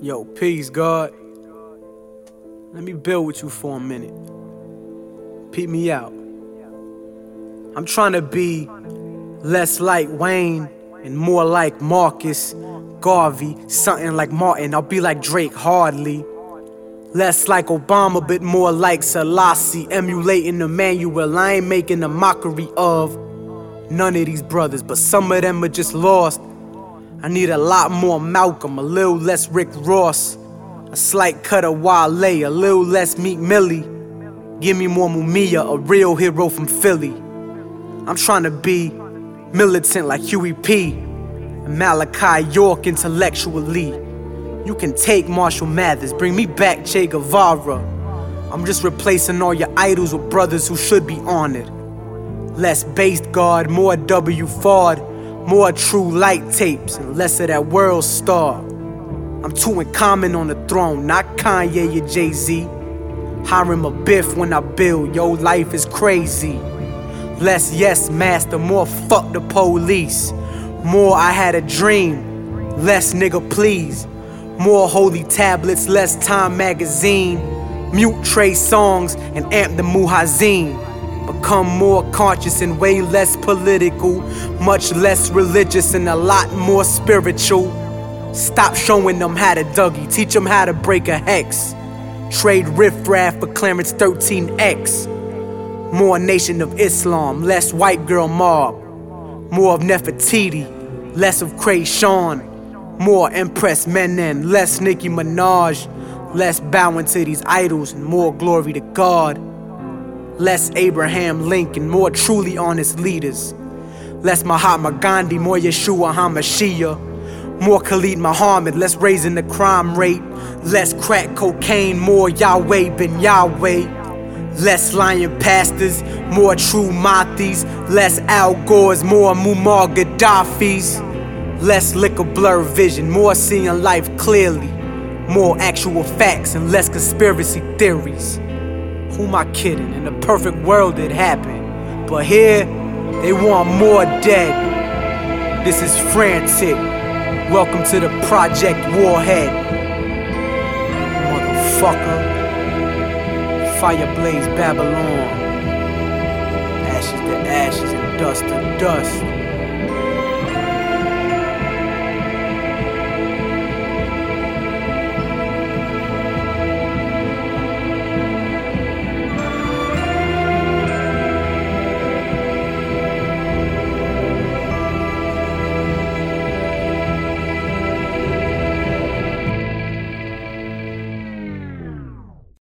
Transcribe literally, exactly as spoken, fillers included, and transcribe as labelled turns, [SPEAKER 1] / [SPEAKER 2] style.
[SPEAKER 1] Yo, peace, God. Let me build with you for a minute. Peep me out. I'm trying to be less like Wayne and more like Marcus Garvey, something like Martin. I'll be like Drake hardly. Less like Obama, but more like Selassie, emulating Emmanuel. I ain't making a mockery of none of these brothers, but some of them are just lost. I need a lot more Malcolm, a little less Rick Ross, a slight cut of Wale, a little less Meek Millie. Give me more Mumia, a real hero from Philly. I'm trying to be militant like Huey P. and Malachi York intellectually. You can take Marshall Mathers, bring me back Che Guevara. I'm just replacing all your idols with brothers who should be honored. Less based guard, more W Fard, more true light tapes, and less of that world star. I'm too in common on the throne, not Kanye or Jay-Z. Hiram a biff when I build, yo, life is crazy. Less yes master, more fuck the police. More I had a dream, less nigga please. More holy tablets, less Time magazine. Mute Trey songs and amp the Muhazin. Become more conscious and way less political, much less religious and a lot more spiritual. Stop showing them how to Dougie, teach them how to break a hex. Trade riffraff for Clarence thirteen X. More Nation of Islam, less white girl mob. More of Nefertiti, less of Krayshawn. More Empress Menen, less Nicki Minaj. Less bowing to these idols and more glory to God. Less Abraham Lincoln, more truly honest leaders. Less Mahatma Gandhi, more Yeshua HaMashiach. More Khalid Muhammad, less raising the crime rate. Less crack cocaine, more Yahweh ben Yahweh. Less lying pastors, more true Mathis. Less Al Gores, more Muammar Gaddafis. Less liquor blur vision, more seeing life clearly. More actual facts and less conspiracy theories. Who am I kidding? In a perfect world it happened, but here they want more dead. This is frantic. Welcome to the Project Warhead. Motherfucker. Fire blaze Babylon. Ashes to ashes and dust to dust.